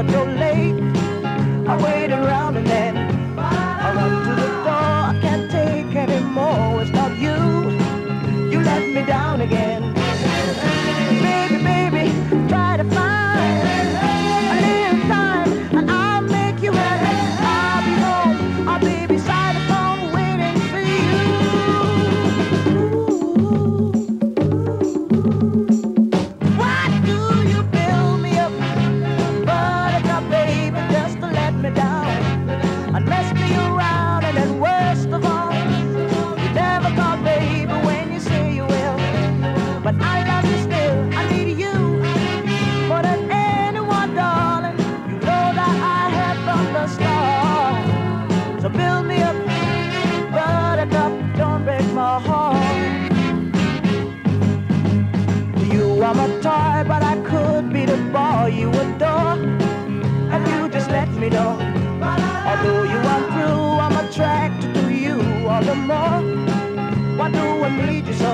but you're late. I wait around and then I run to the door. I can't take anymore without you. You let me down again. Baby, baby, try to find a little time and I'll make you happy. I'll be home, I'll be beside the phone waiting for you. Why do you build me up, buttercup, baby, just to let me down and mess me around? And then worst of all, you never call, baby, when you say you will. But I love you still, I need you more than anyone, darling. You know that I have from the start. So build me up, buttercup, don't break my heart. You are my toy, but I could be the boy you adore, and you just let me know. Although you are through, I'm attracted to you all the more. Why do I need you so?